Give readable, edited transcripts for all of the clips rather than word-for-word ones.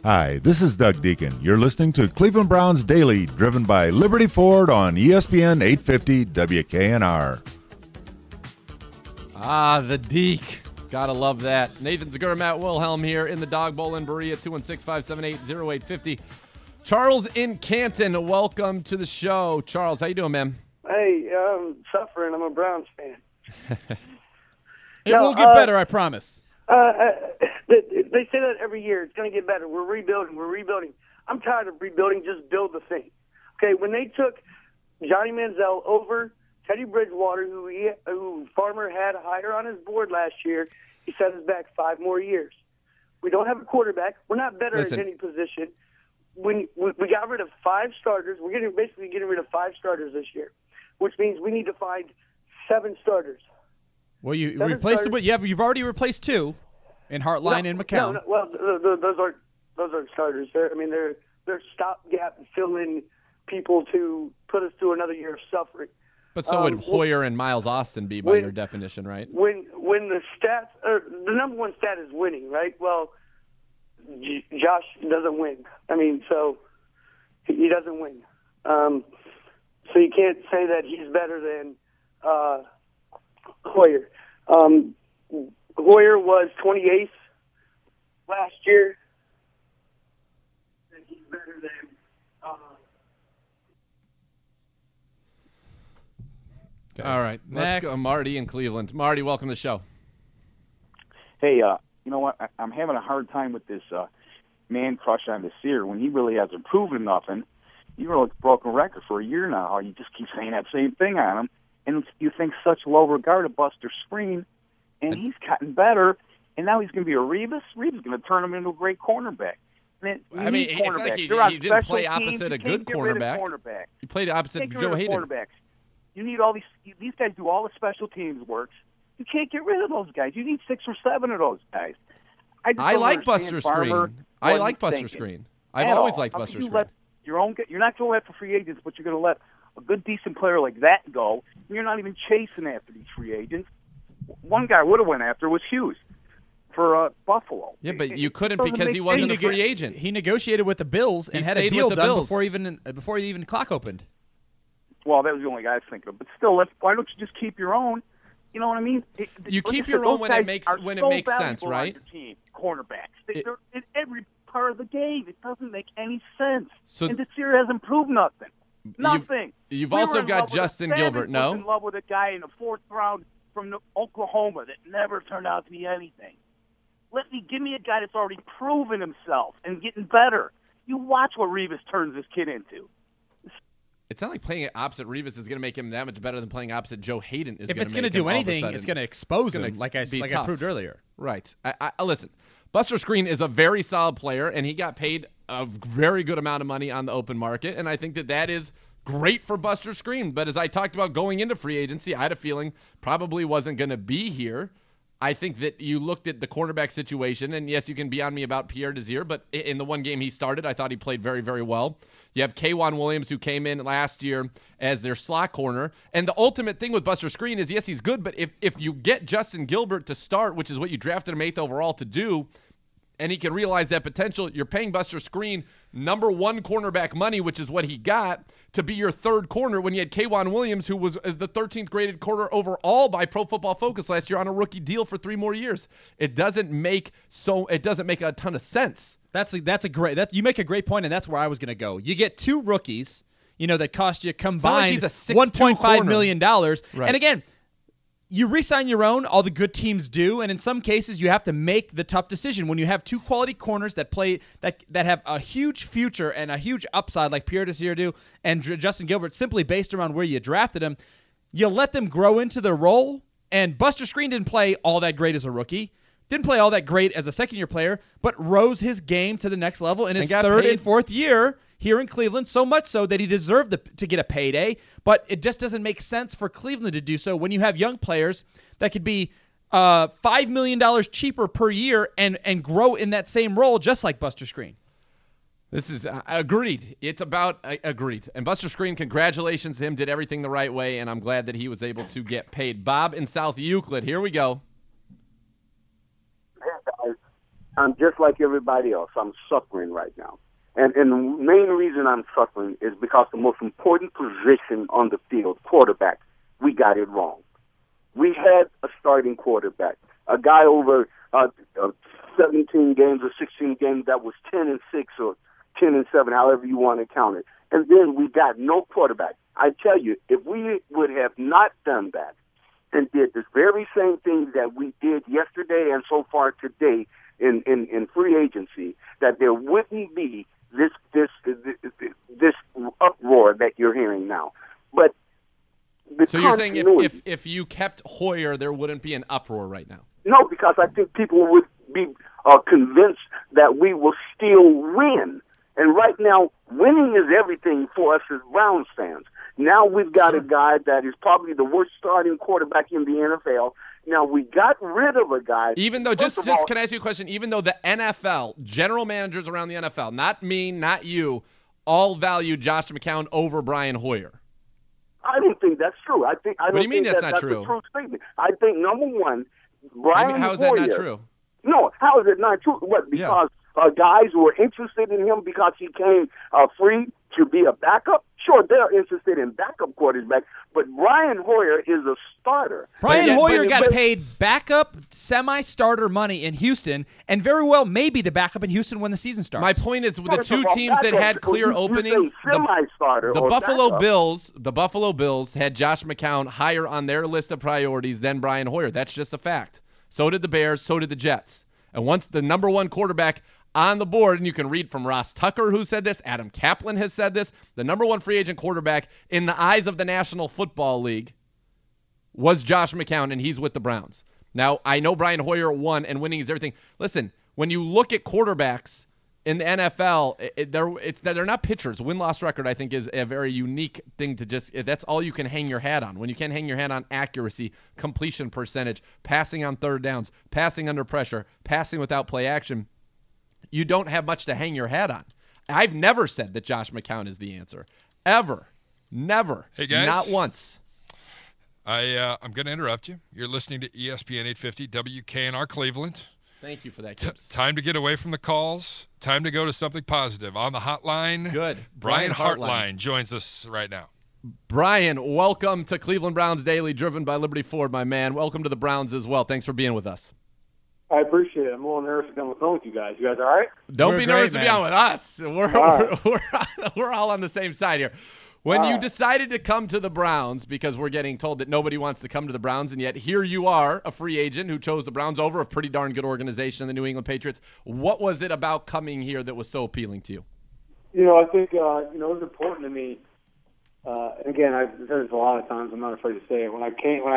Hi, this is Doug Deacon. You're listening to Cleveland Browns Daily, driven by Liberty Ford on ESPN 850 WKNR. The Deke. Gotta love that. Nathan Zagura, Matt Wilhelm here in the Dog Bowl in Berea, 216-578-0850. Charles in Canton, welcome to the show. Charles, how you doing, man? Hey, I'm suffering. I'm a Browns fan. It will get better, I promise. They say that every year. It's going to get better. We're rebuilding. I'm tired of rebuilding. Just build the thing. Okay, when they took Johnny Manziel over Teddy Bridgewater, who Farmer had higher on his board last year, he set us back 5 more years. We don't have a quarterback. We're not better at any position. When we got rid of 5 starters, we're basically getting rid of 5 starters this year, which means we need to find 7 starters. Well, you replaced them. You've already replaced 2 in Hartline and McCown. No, well, those aren't starters. They're stopgap fill-in people to put us through another year of suffering. But so would Hoyer and Miles Austin be by your definition, right? When the stats, the number one stat is winning, right? Well, Josh doesn't win. So he doesn't win. So you can't say that he's better than Hoyer. Hoyer was 28th last year, and he's better than. All right, let's go. Marty in Cleveland. Marty, welcome to the show. Hey, you know what? I'm having a hard time with this man crush on Nasir when he really hasn't proven nothing. He really broken record for a year now. You just keep saying that same thing on him, and you think such low regard of Buster Skrine, and he's gotten better, and now he's going to be a Revis. Revis is going to turn him into a great cornerback. It's like you didn't play opposite a good cornerback. You played opposite Joe Hayden. You need all these guys do all the special teams works. You can't get rid of those guys. You need 6 or 7 of those guys. I like Buster Skrine. I like Buster Skrine. I've always liked Buster Skrine. You're not going after free agents, but you're going to let a good, decent player like that go. And you're not even chasing after these free agents. One guy would have went after was Hughes for Buffalo. Yeah, but you couldn't because he wasn't a free agent. He negotiated with the Bills and had a deal done before even clock opened. Well, that was the only guy I was thinking of. But still, why don't you just keep your own? You know what I mean? You keep your own when it makes sense, right? On your team, cornerbacks. They're in every part of the game. It doesn't make any sense. And this year hasn't proved nothing. Nothing. You've also got Justin Gilbert, no? In love with a guy in the 4th round from Oklahoma that never turned out to be anything. Give me a guy that's already proven himself and getting better. You watch what Revis turns this kid into. It's not like playing opposite Revis is going to make him that much better than playing opposite Joe Hayden. If it's going to do anything, it's going to expose him, like I proved earlier. Right. Listen, Buster Skrine is a very solid player, and he got paid a very good amount of money on the open market, and I think that is great for Buster Skrine. But as I talked about going into free agency, I had a feeling probably wasn't going to be here. I think that you looked at the cornerback situation, and yes, you can be on me about Pierre Desir, but in the one game he started, I thought he played very, very well. You have K'Wan Williams, who came in last year as their slot corner. And the ultimate thing with Buster Skrine is, yes, he's good, but if you get Justin Gilbert to start, which is what you drafted him 8th overall to do, and he can realize that potential, you're paying Buster Skrine number 1 cornerback money, which is what he got, to be your 3rd corner when you had K'Wan Williams, who was the 13th graded corner overall by Pro Football Focus last year on a rookie deal for 3 more years. It doesn't make a ton of sense. You make a great point, and that's where I was going to go. You get 2 rookies, that cost you combined $1.5 million. Right. And again, you re-sign your own, all the good teams do, and in some cases you have to make the tough decision. When you have 2 quality corners that have a huge future and a huge upside like Pierre Desir do and Justin Gilbert, simply based around where you drafted them, you let them grow into their role. And Buster Skrine didn't play all that great as a rookie, didn't play all that great as a second-year player, but rose his game to the next level in his 3rd and 4th year here in Cleveland, so much so that he deserved to get a payday. But it just doesn't make sense for Cleveland to do so when you have young players that could be $5 million cheaper per year and grow in that same role, just like Buster Skrine. This is agreed. It's about agreed. And Buster Skrine, congratulations to him, did everything the right way, and I'm glad that he was able to get paid. Bob in South Euclid, here we go. I'm just like everybody else. I'm suffering right now. And the main reason I'm suffering is because the most important position on the field, quarterback, we got it wrong. We had a starting quarterback, a guy over 17 games or 16 games that was 10-6 or 10-7, however you want to count it. And then we got no quarterback. I tell you, if we would have not done that and did the very same thing that we did yesterday and so far today in free agency, that there wouldn't be this uproar that you're hearing now. But so you're saying if you kept Hoyer, there wouldn't be an uproar right now? No, because I think people would be convinced that we will still win. And right now, winning is everything for us as Browns fans. Now we've got a guy that is probably the worst starting quarterback in the NFL. Now, we got rid of a guy. Even though, just can I ask you a question? Even though the NFL, general managers around the NFL, not me, not you, all value Josh McCown over Brian Hoyer. I don't think that's true. What do you mean that's not true? A true statement. I think, number one, Brian Hoyer. How is that not true? No, how is it not true? What, because guys were interested in him because he came free to be a backup? Sure, they're interested in backup quarterbacks, but Brian Hoyer is a starter. Brian Hoyer got paid backup, semi-starter money in Houston, and very well may be the backup in Houston when the season starts. My point is, the two teams that had clear openings, semi-starter, the Buffalo Bills had Josh McCown higher on their list of priorities than Brian Hoyer. That's just a fact. So did the Bears, so did the Jets. And once the number one quarterback on the board, and you can read from Ross Tucker who said this, Adam Kaplan has said this, the number one free agent quarterback in the eyes of the National Football League was Josh McCown, and he's with the Browns. Now, I know Brian Hoyer won, and winning is everything. Listen, when you look at quarterbacks in the NFL, they're not pitchers. Win-loss record, I think, is a very unique thing to that's all you can hang your hat on. When you can't hang your hat on accuracy, completion percentage, passing on third downs, passing under pressure, passing without play action, you don't have much to hang your hat on. I've never said that Josh McCown is the answer. Ever. Never. Hey, guys. Not once. I'm going to interrupt you. You're listening to ESPN 850 WKNR Cleveland. Thank you for that, Gibbs. Time to get away from the calls. Time to go to something positive. On the hotline, good. Brian Hartline joins us right now. Brian, welcome to Cleveland Browns Daily, driven by Liberty Ford, my man. Welcome to the Browns as well. Thanks for being with us. I appreciate it. I'm a little nervous to come on the phone with you guys. You guys all right? Don't be nervous to be on with us. We're all on the same side here. When you decided to come to the Browns, because we're getting told that nobody wants to come to the Browns, and yet here you are, a free agent who chose the Browns over a pretty darn good organization, the New England Patriots. What was it about coming here that was so appealing to you? I think it was important to me. Again, I've said this a lot of times. I'm not afraid to say it. When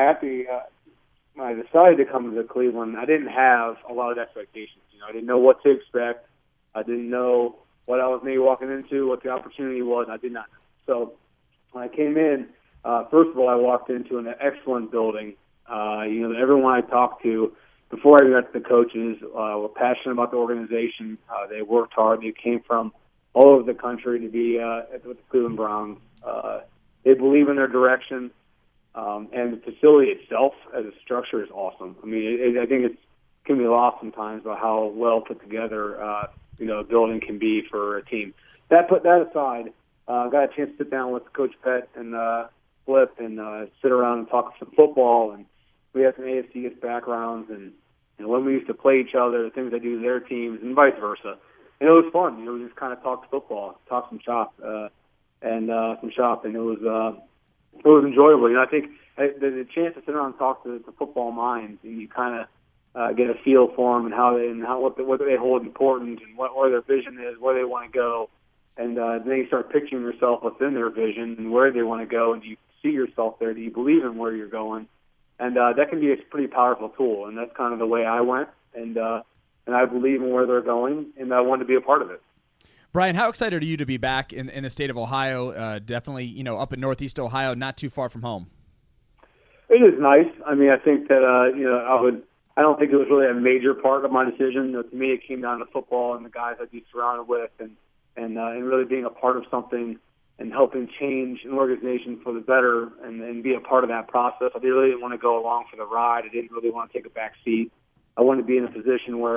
I decided to come to Cleveland, I didn't have a lot of expectations. I didn't know what to expect. I didn't know what I was maybe walking into, what the opportunity was. I did not know. So when I came in, first of all, I walked into an excellent building. Everyone I talked to before I got to the coaches were passionate about the organization. They worked hard. They came from all over the country to be with the Cleveland Browns. They believe in their direction. And the facility itself as a structure is awesome. I mean, I think it can be lost sometimes about how well put together, a building can be for a team. Put that aside, got a chance to sit down with Coach Pett and Flip and sit around and talk some football. And we had some AFC backgrounds and when we used to play each other, the things they do to their teams and vice versa. And it was fun. We just kind of talked football, talked some shop, and it was enjoyable. I think the chance to sit around and talk to football minds, and you kind of get a feel for them and what they hold important and where their vision is, where they want to go, and then you start picturing yourself within their vision and where they want to go, and do you see yourself there? Do you believe in where you're going? And that can be a pretty powerful tool, and that's kind of the way I went, and I believe in where they're going, and I wanted to be a part of it. Brian, how excited are you to be back in the state of Ohio? Definitely, up in Northeast Ohio, not too far from home. It is nice. I mean, I think that I don't think it was really a major part of my decision. To me, it came down to football and the guys I'd be surrounded with, and really being a part of something and helping change an organization for the better and be a part of that process. I really didn't want to go along for the ride. I didn't really want to take a back seat. I wanted to be in a position where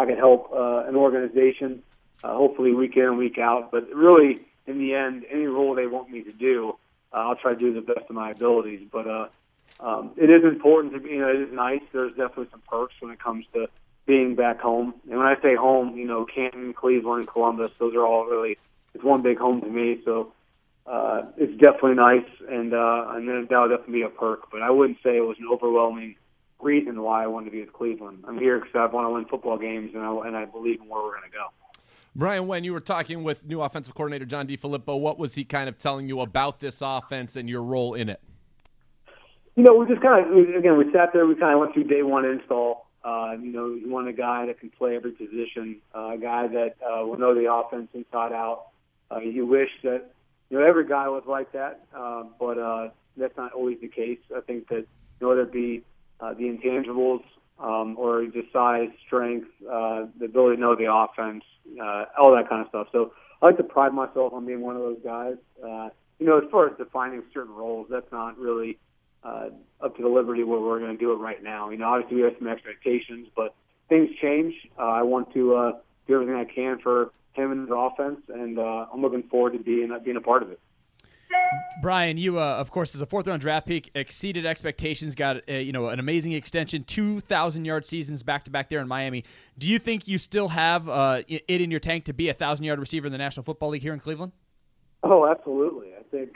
I can help an organization, hopefully week in and week out. But really, in the end, any role they want me to do, I'll try to do the best of my abilities. But it is important to be, it is nice. There's definitely some perks when it comes to being back home. And when I say home, Canton, Cleveland, Columbus, those are all really, it's one big home to me. So it's definitely nice, and then that would definitely be a perk. But I wouldn't say it was an overwhelming reason why I wanted to be with Cleveland. I'm here because I want to win football games, and I believe in where we're going to go. Brian, when you were talking with new offensive coordinator John DeFilippo, what was he kind of telling you about this offense and your role in it? We just we sat there, we kind of went through day one install. You want a guy that can play every position, a guy that will know the offense inside out. You wish that every guy was like that, but that's not always the case. I think that whether it be the intangibles or just size, strength, the ability to know the offense, all that kind of stuff. So I like to pride myself on being one of those guys. As far as defining certain roles, that's not really up to the liberty where we're going to do it right now. Obviously we have some expectations, but things change. I want to do everything I can for him and his offense, and I'm looking forward to being a part of it. Brian, you, of course, as a fourth-round draft pick, exceeded expectations, got an amazing extension, 2,000-yard seasons back-to-back there in Miami. Do you think you still have it in your tank to be a 1,000-yard receiver in the National Football League here in Cleveland? Oh, absolutely. I think,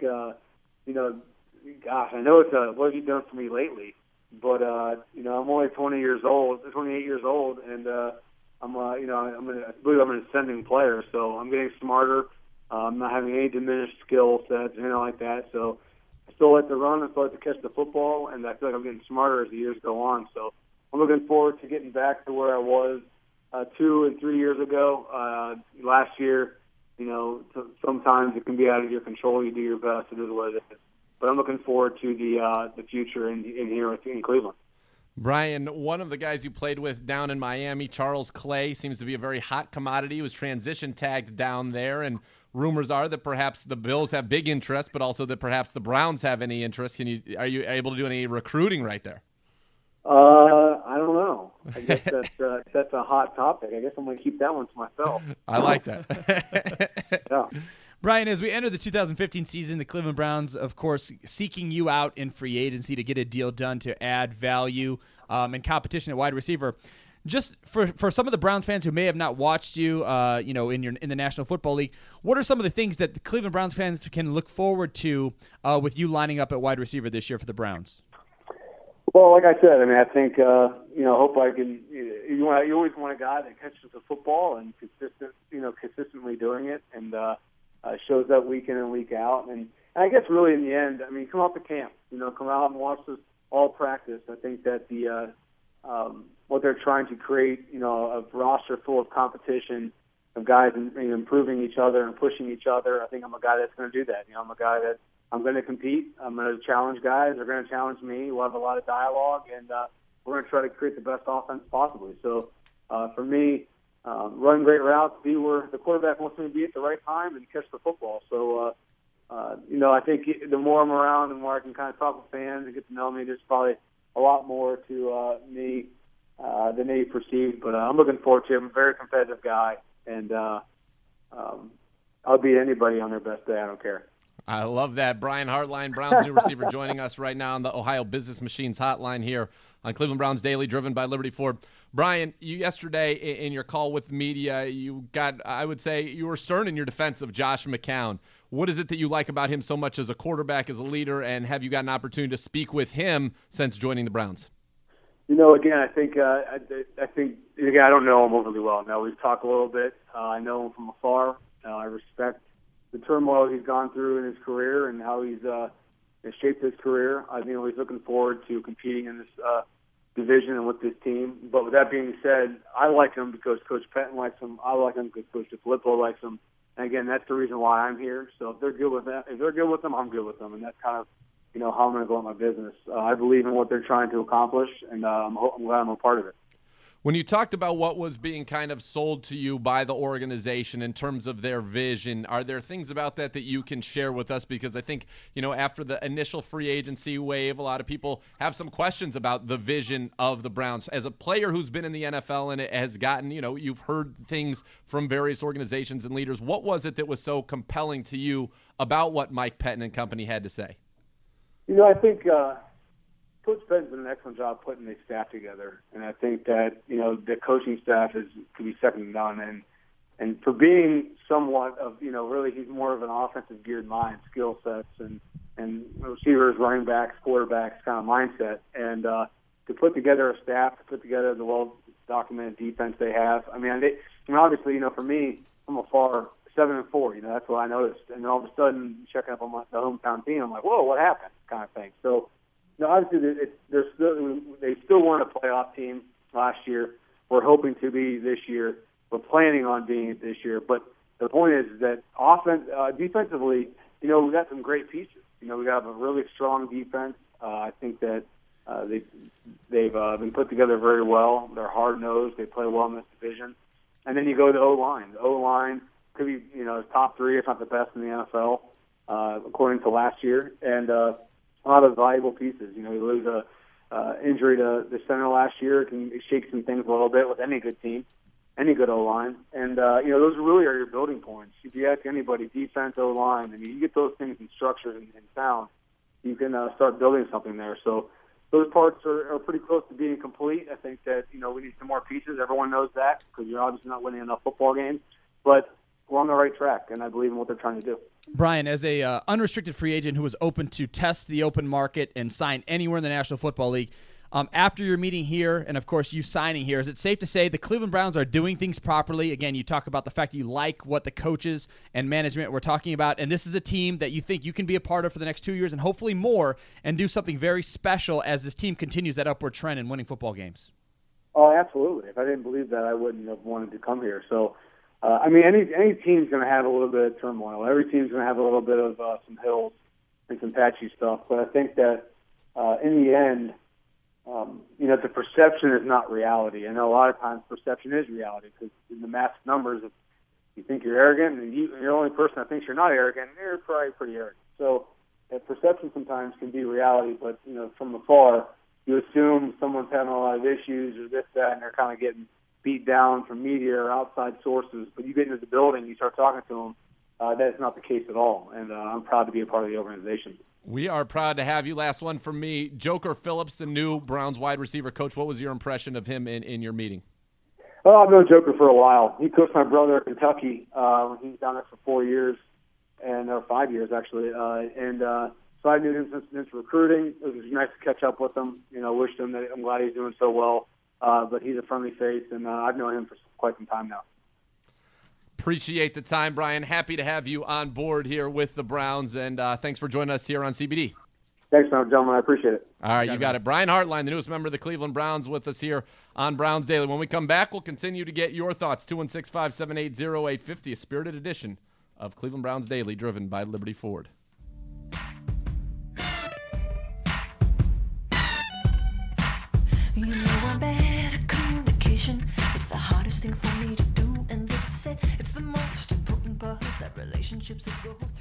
gosh, I know it's what have you done for me lately? But I'm only 28 years old, and I believe I'm an ascending player, so I'm getting smarter. I'm not having any diminished skill sets, anything like that. So I still like to run, I still like to catch the football, and I feel like I'm getting smarter as the years go on. So I'm looking forward to getting back to where I was 2 and 3 years ago. Last year, sometimes it can be out of your control. You do your best. It is what it is. But I'm looking forward to the future in here in Cleveland. Brian, one of the guys you played with down in Miami, Charles Clay, seems to be a very hot commodity. He was transition tagged down there, and rumors are that perhaps the Bills have big interest, but also that perhaps the Browns have any interest. Are you able to do any recruiting right there? I don't know. I guess that's a hot topic. I guess I'm going to keep that one to myself. I like that. Yeah. Brian, as we enter the 2015 season, the Cleveland Browns, of course, seeking you out in free agency to get a deal done to add value and competition at wide receiver. Just for some of the Browns fans who may have not watched you, in the National Football League, what are some of the things that the Cleveland Browns fans can look forward to with you lining up at wide receiver this year for the Browns? Well, like I said, I think hope I can. You always want a guy that catches the football and consistently doing it, and shows up week in and week out. And I guess really in the end, come out to camp. Come out and watch us all practice. I think that the what they're trying to create, a roster full of competition, of guys improving each other and pushing each other. I think I'm a guy that's going to do that. I'm a guy that I'm going to compete. I'm going to challenge guys. They're going to challenge me. We'll have a lot of dialogue, and we're going to try to create the best offense possibly. So for me, run great routes, be where the quarterback wants me to be at the right time, and catch the football. So, I think the more I'm around, the more I can kind of talk with fans and get to know me. There's probably a lot more to me than they perceive, but I'm looking forward to it. I'm a very competitive guy, and I'll beat anybody on their best day. I don't care. I love that. Brian Hartline, Browns new receiver, joining us right now on the Ohio Business Machines hotline here on Cleveland Browns Daily, driven by Liberty Ford. Brian, you yesterday in your call with media, I would say you were stern in your defense of Josh McCown. What is it that you like about him so much as a quarterback, as a leader, and have you got an opportunity to speak with him since joining the Browns? Again, I think I don't know him overly well. Now, we've talked a little bit. I know him from afar. I respect the turmoil he's gone through in his career and how he's shaped his career. I think he's looking forward to competing in this division and with this team. But with that being said, I like him because Coach Pettin likes him. I like him because Coach DeFilippo likes him. And again, that's the reason why I'm here. So if they're good with that, I'm good with them, and that's kind of how I'm going to go about my business. I believe in what they're trying to accomplish, and I'm glad I'm a part of it. When you talked about what was being kind of sold to you by the organization in terms of their vision, are there things about that you can share with us? Because I think, after the initial free agency wave, a lot of people have some questions about the vision of the Browns. As a player who's been in the NFL and it has gotten, you've heard things from various organizations and leaders. What was it that was so compelling to you about what Mike Pettine and company had to say? I think Coach Pettine did an excellent job putting the staff together, and I think that the coaching staff could be second to none. And for being somewhat of really he's more of an offensive geared mind, skill sets and receivers, running backs, quarterbacks kind of mindset, and to put together a staff, to put together the well documented defense they have. I mean, obviously for me, I'm a far 7-4. That's what I noticed, and then all of a sudden checking up on the hometown team, I'm like, whoa, what happened? Kind of thing. So. Obviously, they still weren't a playoff team last year. We're hoping to be this year. We're planning on being it this year. But the point is that defensively, we got some great pieces. We got a really strong defense. I think that they've been put together very well. They're hard-nosed. They play well in this division. And then you go to the O-line. The O-line could be, top 3, if not the best in the NFL, according to last year. And a lot of valuable pieces. You lose a injury to the center last year. It can shake some things a little bit with any good team, any good O-line. And, those really are your building points. If you ask anybody, defense, O-line, you get those things in structure and sound, you can start building something there. So those parts are pretty close to being complete. I think that, we need some more pieces. Everyone knows that because you're obviously not winning enough football games. But we're on the right track, and I believe in what they're trying to do. Brian, as a unrestricted free agent who was open to test the open market and sign anywhere in the National Football League, after your meeting here and, of course, you signing here, is it safe to say the Cleveland Browns are doing things properly? Again, you talk about the fact that you like what the coaches and management were talking about, and this is a team that you think you can be a part of for the next 2 years and hopefully more and do something very special as this team continues that upward trend in winning football games. Oh, absolutely. If I didn't believe that, I wouldn't have wanted to come here. So, any team's going to have a little bit of turmoil. Every team's going to have a little bit of some hills and some patchy stuff. But I think that in the end, the perception is not reality. I know a lot of times perception is reality because in the mass numbers, if you think you're arrogant and you're the only person that thinks you're not arrogant, you're probably pretty arrogant. So perception sometimes can be reality, but from afar, you assume someone's having a lot of issues or this, that, and they're kind of getting beat down from media or outside sources, but you get into the building, you start talking to them, that's not the case at all, and I'm proud to be a part of the organization. We are proud to have you. Last one from me. Joker Phillips, the new Browns wide receiver coach, what was your impression of him in your meeting? Well, I've known Joker for a while. He coached my brother at Kentucky. He's down there for 4 years, or 5 years, actually, so I knew him since recruiting. It was nice to catch up with him. Wished him that I'm glad he's doing so well. But he's a friendly face, and I've known him for quite some time now. Appreciate the time, Brian. Happy to have you on board here with the Browns, and thanks for joining us here on CBD. Thanks, gentlemen. I appreciate it. All right, you got it. Brian Hartline, the newest member of the Cleveland Browns, with us here on Browns Daily. When we come back, we'll continue to get your thoughts. 216-578-0850, a spirited edition of Cleveland Browns Daily, driven by Liberty Ford. It's the hardest thing for me to do, and it's the most important part that relationships go